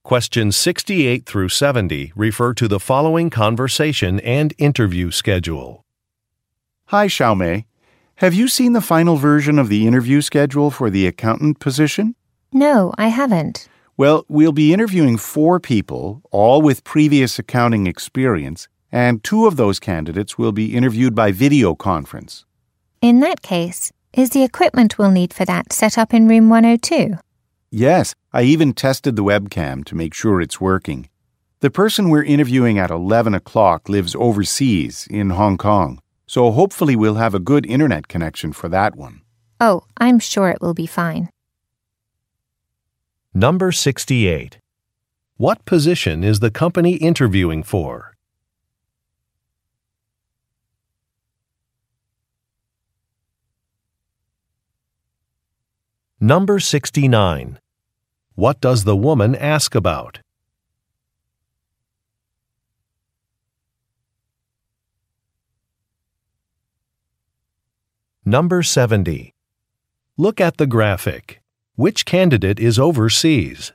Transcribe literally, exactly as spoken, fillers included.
Questions sixty-eight through seventy refer to the following conversation and interview schedule. Hi, Xiaomei. Have you seen the final version of the interview schedule for the accountant position? No, I haven't. Well, we'll be interviewing four people, all with previous accounting experience, and two of those candidates will be interviewed by video conference. In that case, is the equipment we'll need for that set up in room one oh two? Yes, I even tested the webcam to make sure it's working. The person we're interviewing at eleven o'clock lives overseas in Hong Kong, so hopefully we'll have a good internet connection for that one. Oh, I'm sure it will be fine. Number sixty-eight. What position is the company interviewing for? Number sixty-nine. What does the woman ask about? Number seventy. Look at the graphic. Which candidate is overseas?